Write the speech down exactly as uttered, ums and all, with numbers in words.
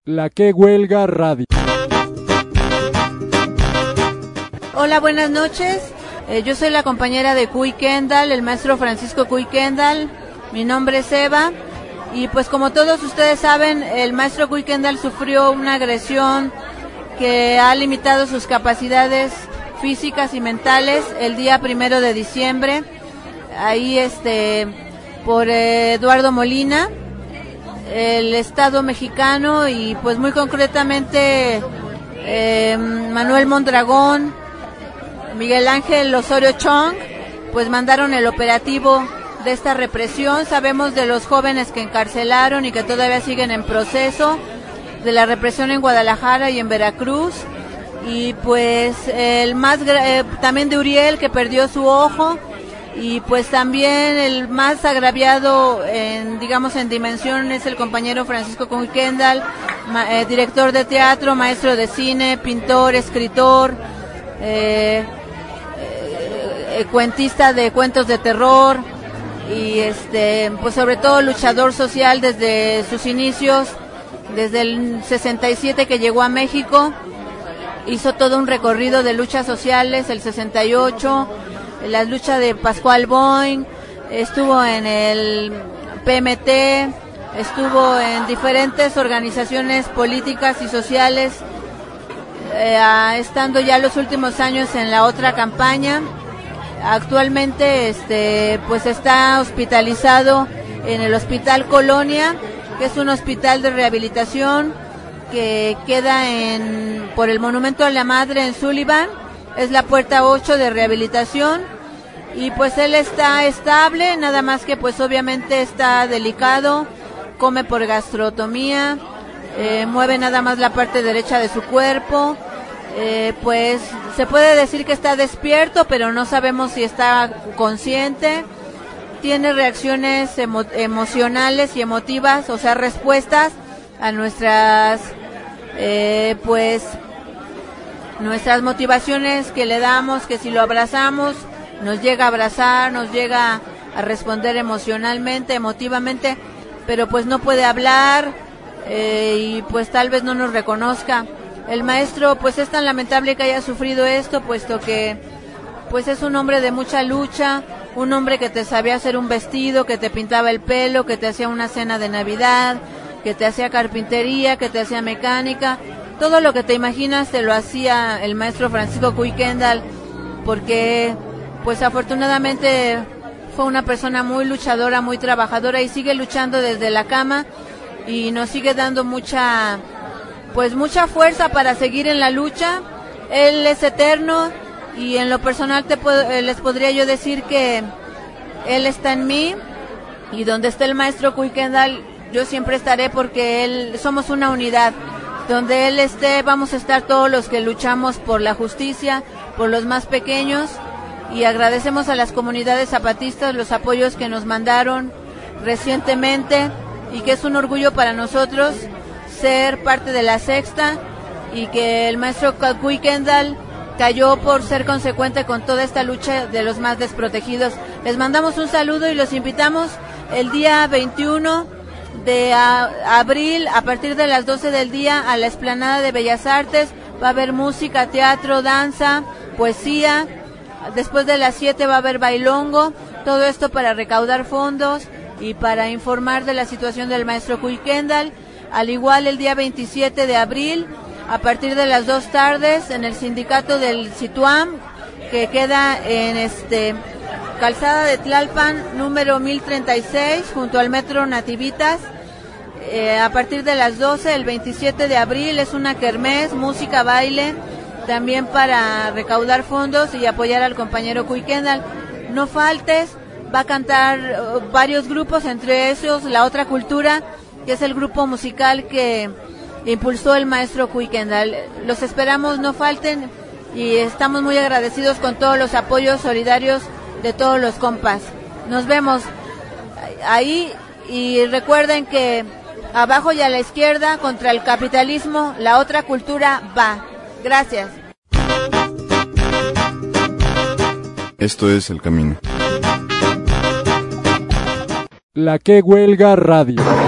La que huelga radio. Hola, buenas noches. Eh, yo soy la compañera de Cuy Kendall, el maestro Francisco Cuy Kendall. Mi nombre es Eva. Y pues como todos ustedes saben, el maestro Cuy Kendall sufrió una agresión que ha limitado sus capacidades físicas y mentales el día primero de diciembre. Ahí este por eh, Eduardo Molina, el Estado mexicano, y pues muy concretamente eh, Manuel Mondragón, Miguel Ángel Osorio Chong, pues mandaron el operativo de esta represión. Sabemos de los jóvenes que encarcelaron y que todavía siguen en proceso, de la represión en Guadalajara y en Veracruz, y pues el más eh, también de Uriel, que perdió su ojo, y pues también el más agraviado en, digamos, en dimensión es el compañero Francisco Cuy Kendall, ma, eh, director de teatro, maestro de cine, pintor, escritor, eh, eh, cuentista de cuentos de terror, y este pues sobre todo luchador social desde sus inicios, desde el sesenta y siete que llegó a México. Hizo todo un recorrido de luchas sociales, el sesenta y ocho, la lucha de Pascual Boing, estuvo en el P M T, estuvo en diferentes organizaciones políticas y sociales, eh, estando ya los últimos años en la otra campaña. Actualmente este pues está hospitalizado en el Hospital Colonia, que es un hospital de rehabilitación que queda en por el Monumento a la Madre en Sullivan. Es la puerta ocho de rehabilitación, y pues él está estable, nada más que pues obviamente está delicado, come por gastrotomía, eh, mueve nada más la parte derecha de su cuerpo, eh, pues se puede decir que está despierto, pero no sabemos si está consciente. Tiene reacciones emo- emocionales y emotivas, o sea, respuestas a nuestras, eh, pues, nuestras motivaciones que le damos, que si lo abrazamos, nos llega a abrazar, nos llega a responder emocionalmente, emotivamente, pero pues no puede hablar, eh, y pues tal vez no nos reconozca. El maestro pues es tan lamentable que haya sufrido esto, puesto que pues es un hombre de mucha lucha, un hombre que te sabía hacer un vestido, que te pintaba el pelo, que te hacía una cena de Navidad, que te hacía carpintería, que te hacía mecánica. Todo lo que te imaginas te lo hacía el maestro Francisco Cuy Kendall, porque pues afortunadamente fue una persona muy luchadora, muy trabajadora, y sigue luchando desde la cama y nos sigue dando mucha, pues mucha fuerza para seguir en la lucha. Él es eterno, y en lo personal te puedo, les podría yo decir que él está en mí, y donde esté el maestro Cuy Kendall yo siempre estaré, porque él somos una unidad. Donde él esté vamos a estar todos los que luchamos por la justicia, por los más pequeños, y agradecemos a las comunidades zapatistas los apoyos que nos mandaron recientemente, y que es un orgullo para nosotros ser parte de la Sexta, y que el maestro Cuy Kendall cayó por ser consecuente con toda esta lucha de los más desprotegidos. Les mandamos un saludo y los invitamos el día veintiuno de a, abril a partir de las doce del día a la Explanada de Bellas Artes. Va a haber música, teatro, danza, poesía. Después de las siete va a haber bailongo. Todo esto para recaudar fondos y para informar de la situación del maestro Cuy Kendall. Al igual el día veintisiete de abril a partir de las dos tardes en el sindicato del Situam, que queda en este Calzada de Tlalpan, número mil treinta y seis, junto al Metro Nativitas. Eh, a partir de las doce, el veintisiete de abril, es una kermés, música, baile, también para recaudar fondos y apoyar al compañero Cuy Kendall. No faltes, va a cantar uh, varios grupos, entre esos La Otra Cultura, que es el grupo musical que impulsó el maestro Cuy Kendall. Los esperamos, no falten, y estamos muy agradecidos con todos los apoyos solidarios de todos los compas. Nos vemos ahí, y recuerden que abajo y a la izquierda, contra el capitalismo, la otra cultura va. Gracias. Esto es El Camino. La que huelga radio.